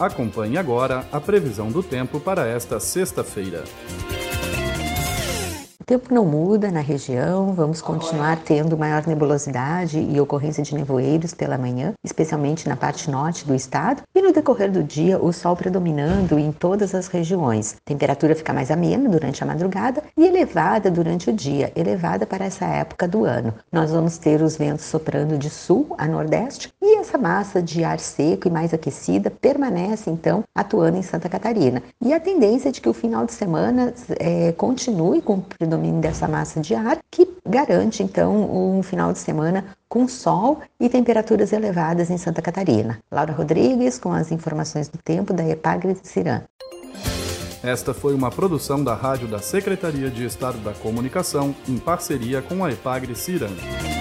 Acompanhe agora a previsão do tempo para esta sexta-feira. O tempo não muda na região, vamos continuar tendo maior nebulosidade e ocorrência de nevoeiros pela manhã, especialmente na parte norte do estado, e no decorrer do dia o sol predominando em todas as regiões. A temperatura fica mais amena durante a madrugada e elevada durante o dia, elevada para essa época do ano. Nós vamos ter os ventos soprando de sul a nordeste e essa massa de ar seco e mais aquecida permanece então atuando em Santa Catarina. E a tendência é de que o final de semana continue com o predomínio dessa massa de ar, que garante então um final de semana com sol e temperaturas elevadas em Santa Catarina. Laura Rodrigues com as informações do tempo da Epagre-Ciran. Esta foi uma produção da Rádio da Secretaria de Estado da Comunicação em parceria com a Epagre-Ciran.